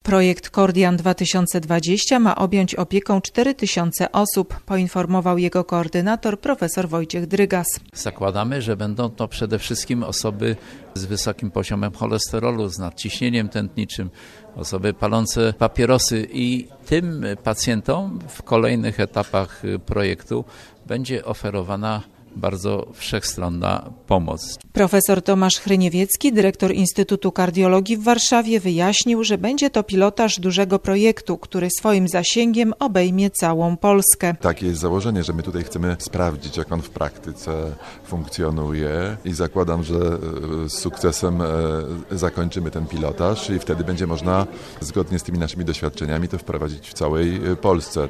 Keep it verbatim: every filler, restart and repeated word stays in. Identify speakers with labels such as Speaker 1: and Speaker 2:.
Speaker 1: Projekt Kordian dwa tysiące dwadzieścia ma objąć opieką cztery tysiące osób, poinformował jego koordynator profesor Wojciech Drygas.
Speaker 2: Zakładamy, że będą to przede wszystkim osoby z wysokim poziomem cholesterolu, z nadciśnieniem tętniczym, osoby palące papierosy i tym pacjentom w kolejnych etapach projektu będzie oferowana bardzo wszechstronna pomoc.
Speaker 1: Profesor Tomasz Hryniewiecki, dyrektor Instytutu Kardiologii w Warszawie, wyjaśnił, że będzie to pilotaż dużego projektu, który swoim zasięgiem obejmie całą Polskę.
Speaker 3: Takie jest założenie, że my tutaj chcemy sprawdzić, jak on w praktyce funkcjonuje i zakładam, że z sukcesem zakończymy ten pilotaż i wtedy będzie można zgodnie z tymi naszymi doświadczeniami to wprowadzić w całej Polsce.